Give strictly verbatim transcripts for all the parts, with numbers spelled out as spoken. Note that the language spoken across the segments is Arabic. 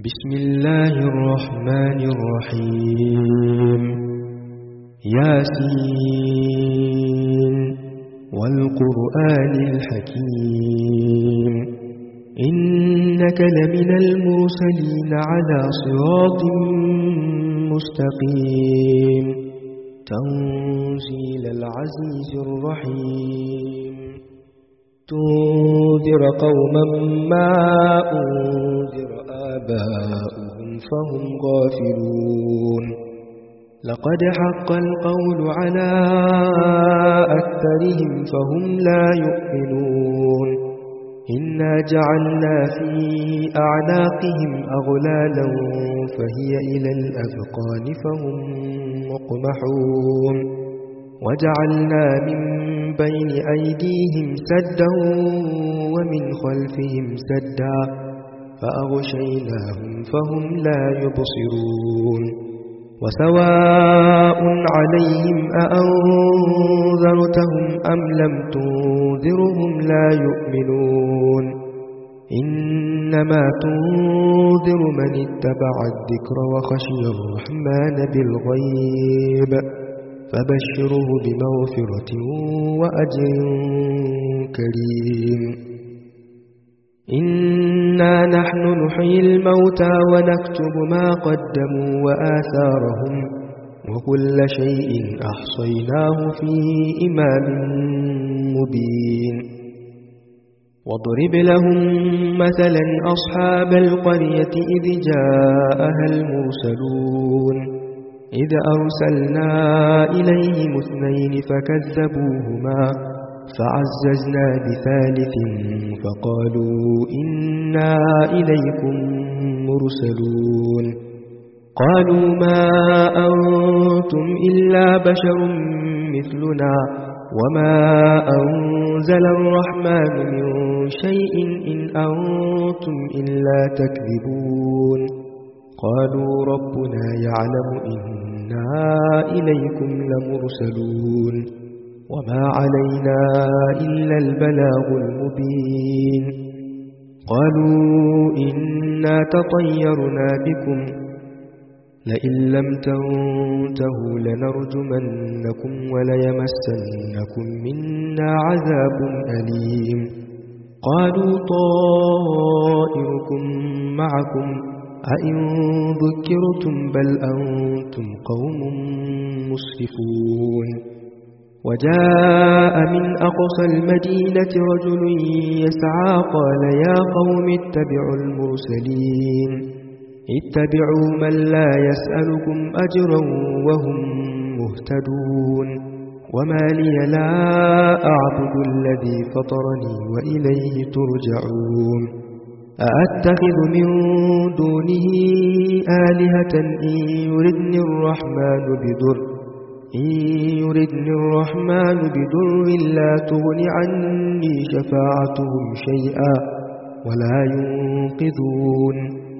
بسم الله الرحمن الرحيم ياسين والقرآن الحكيم إنك لمن المرسلين على صراط مستقيم تنزيل العزيز الرحيم تنذر قوما ما أنذر آباؤهم فهم غافلون لقد حق القول على أكثرهم فهم لا يؤمنون إنا جعلنا في أعناقهم أغلالا فهي إلى الأذقان فهم مقمحون وجعلنا من بين أيديهم سدا ومن خلفهم سدا فأغشيناهم فهم لا يبصرون وسواء عليهم أأنذرتهم أم لم تنذرهم لا يؤمنون إنما تنذر من اتبع الذكر وخشي الرحمن بالغيب فبشره بمغفرة وأجر كريم إنا نحن نحيي الموتى ونكتب ما قدموا وآثارهم وكل شيء أحصيناه في إمام مبين واضرب لهم مثلا أصحاب القرية إذ جاءها المرسلون إذ أرسلنا إليهم اثنين فكذبوهما فعززنا بثالث فقالوا إنا إليكم مرسلون قالوا ما أنتم إلا بشر مثلنا وما أنزل الرحمن من شيء إن أنتم إلا تكذبون قالوا ربنا يعلم إنا إليكم لمرسلون وما علينا إلا البلاغ المبين قالوا إنا تطيرنا بكم لئن لم تنتهوا لنرجمنكم وليمسنكم منا عذاب أليم قالوا طائركم معكم أئن ذكرتم بل أنتم قوم مسرفون وجاء من أقصى المدينة رجل يسعى قال يا قوم اتبعوا المرسلين اتبعوا من لا يسألكم أجرا وهم مهتدون وما لي لا أعبد الذي فطرني وإليه ترجعون أأتخذ من دونه آلهة إن يردني الرحمن بضر إن يردني الرحمن بضر لا تغن عني شفاعتهم شيئا ولا ينقذون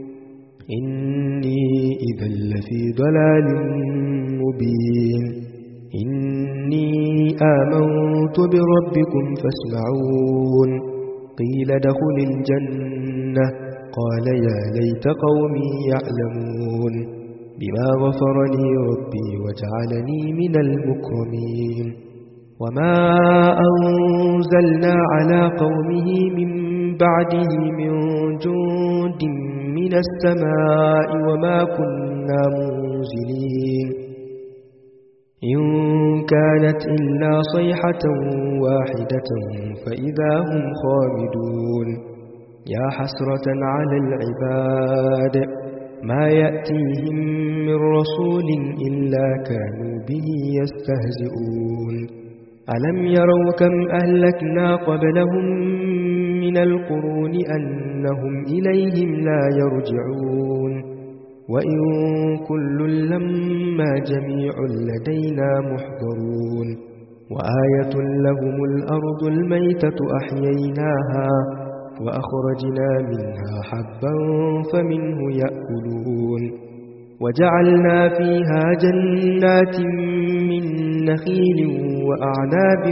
إني إذا لفي ضلال مبين إني آمنت بربكم فاسمعون قيل ادخل الجنة قال يا ليت قومي يعلمون بما غفر لي ربي وجعلني من المكرمين وما أنزلنا على قومه من بعده من جند من السماء وما كنا منزلين إن كانت إلا صيحة واحدة فإذا هم خامدون يا حسرة على العباد ما يأتيهم من رسول إلا كانوا به يستهزئون ألم يروا كم أهلكنا قبلهم من القرون أنهم إليهم لا يرجعون وإن كل لما جميع لدينا محضرون وآية لهم الأرض الميتة أحييناها وأخرجنا منها حبا فمنه يأكلون وجعلنا فيها جنات من نخيل وأعناب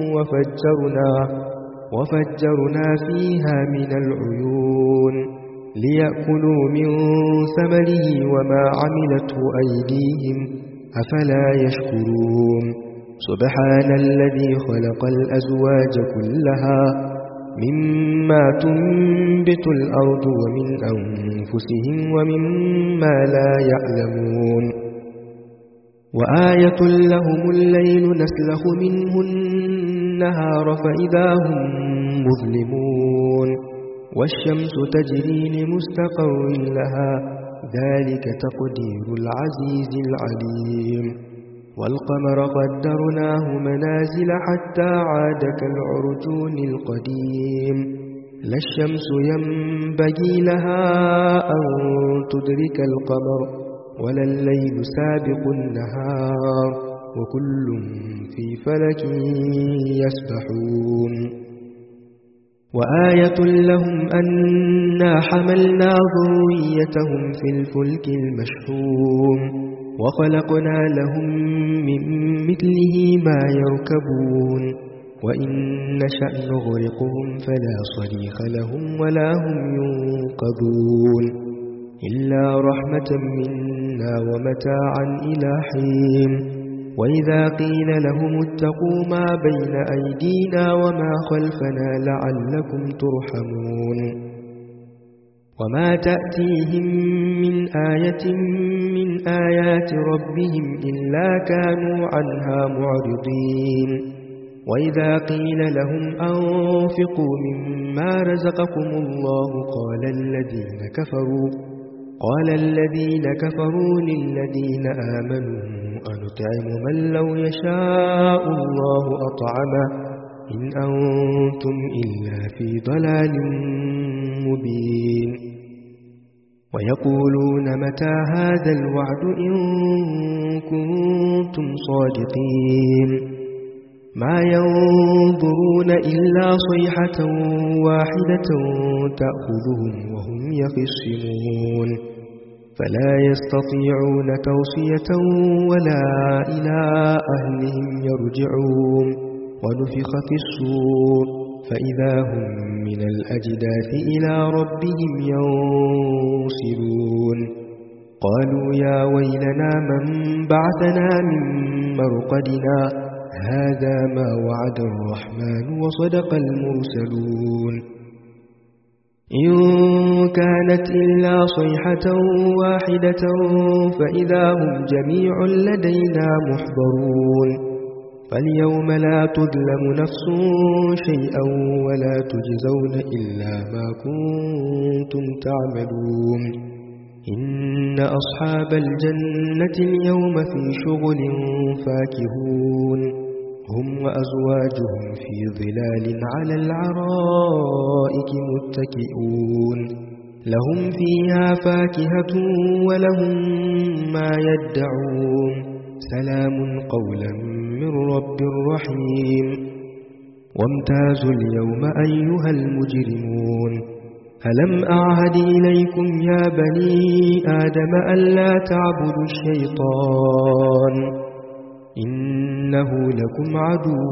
وفجرنا وفجرنا فيها من العيون ليأكلوا من ثمره وما عملته أيديهم أفلا يشكرون سبحان الذي خلق الأزواج كلها مما تنبت الأرض ومن أنفسهم ومما لا يعلمون وآية لهم الليل نسلخ منه النهار فإذا هم مظلمون والشمس تجري لمستقر لها ذلك تقدير العزيز العليم والقمر قدرناه منازل حتى عاد كالعرجون القديم لا الشمس ينبغي لها أن تدرك القمر ولا الليل سابق النهار وكل في فلك يسبحون وآية لهم أنا حملنا ذريتهم في الفلك المشحون وخلقنا لهم من مثله ما يركبون وإن نشأ نغرقهم فلا صريخ لهم ولا هم ينقذون إلا رحمة منا ومتاعا إلى حين وإذا قيل لهم اتقوا ما بين أيدينا وما خلفنا لعلكم ترحمون وما تأتيهم من آية من آيات ربهم إلا كانوا عنها معرضين وإذا قيل لهم أنفقوا مما رزقكم الله قال الذين كفروا قال الذين كفروا للذين آمنوا أنطعم من لو يشاء الله أطعمه إن أنتم إلا في ضلال مبين ويقولون متى هذا الوعد إن كنتم صادقين ما ينظرون إلا صيحة واحدة تأخذهم وهم يخصمون فلا يستطيعون توصية ولا إلى أهلهم يرجعون ونفخ في الصور فإذا هم من الأجداث إلى ربهم ينصرون قالوا يا ويلنا من بعثنا من مرقدنا هذا ما وعد الرحمن وصدق المرسلون إن كانت إلا صيحة واحدة فإذا هم جميع لدينا محضرون فاليوم لا تظلم نفس شيئا ولا تجزون إلا ما كنتم تعملون إن أصحاب الجنة اليوم في شغل فاكهون هم وأزواجهم في ظلال على العرائك متكئون لهم فيها فاكهة ولهم ما يدعون سلام قولا من رب رحيم وامتازوا اليوم أيها المجرمون ألم أعهد إليكم يا بني آدم ألا تعبدوا الشيطان إنه لكم عدو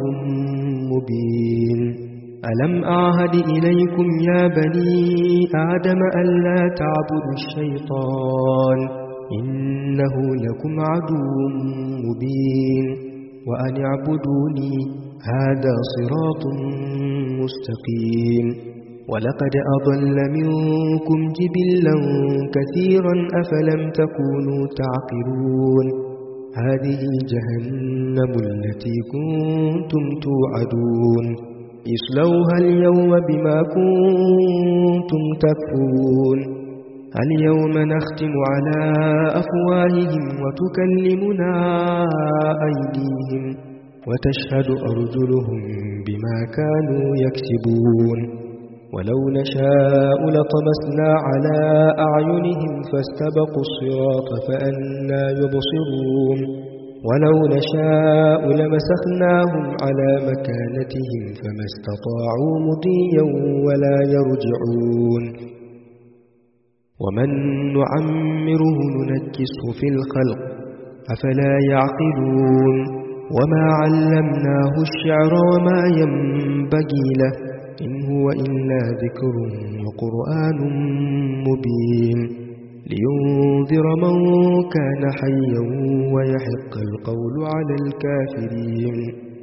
مبين ألم أعهد إليكم يا بني آدم ألا تعبدوا الشيطان إنه لكم عدو مبين وأن اعبدوني هذا صراط مستقيم ولقد أضل منكم جبلا كثيرا أفلم تكونوا تعقلون هذه جهنم التي كنتم توعدون اصلوها اليوم بما كنتم تكفرون اليوم نختم على أفواههم وتكلمنا أيديهم وتشهد أرجلهم بما كانوا يكسبون ولو نشاء لطمسنا على أعينهم فاستبقوا الصراط فأنى يبصرون ولو نشاء لمسخناهم على مكانتهم فما استطاعوا مضيا ولا يرجعون ومن نعمره ننكسه في الخلق أفلا يعقلون وما علمناه الشعر وما ينبغي له إن هو إلا ذكر وقرآن مبين لينذر من كان حيا ويحق القول على الكافرين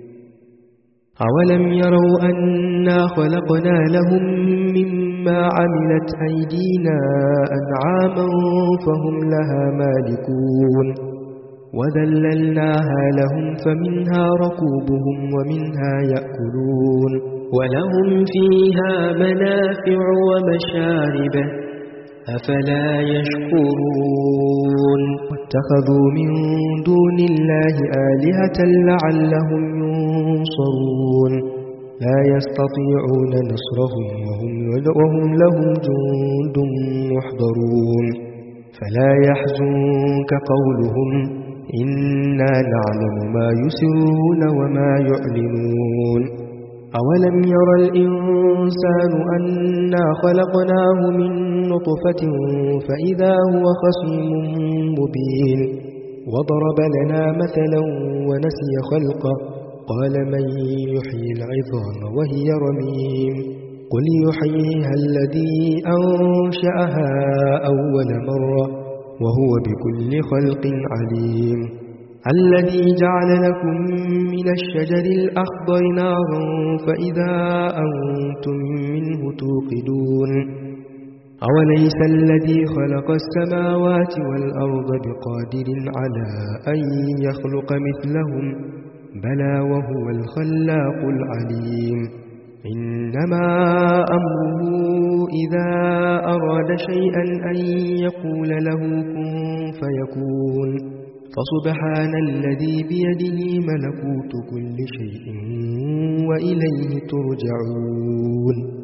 أولم يروا أنا خلقنا لهم مما عملت أيدينا أنعاما فهم لها مالكون وذللناها لهم فمنها ركوبهم ومنها يأكلون ولهم فيها منافع ومشارب أفلا يشكرون واتخذوا من دون الله آلهة لعلهم ينصرون لا يستطيعون نصرهم وهم, وهم لهم جند محضرون فلا يحزنك قولهم إنا نعلم ما يسرون وما يعلنون أولم ير الإنسان أنا خلقناه من نطفة فإذا هو خصيم مبين وضرب لنا مثلا ونسي خلقه قال من يحيي العظام وهي رميم قل يحييها الذي أنشأها أول مرة وهو بكل خلق عليم الذي جعل لكم من الشجر الأخضر نارا فإذا أنتم منه توقدون أوليس الذي خلق السماوات والأرض بقادر على أن يخلق مثلهم بلى وهو الخلاق العليم إنما أمره إذا أراد شيئا أن يقول له كن فيكون فسبحان الذي بيده ملكوت كل شيء وإليه ترجعون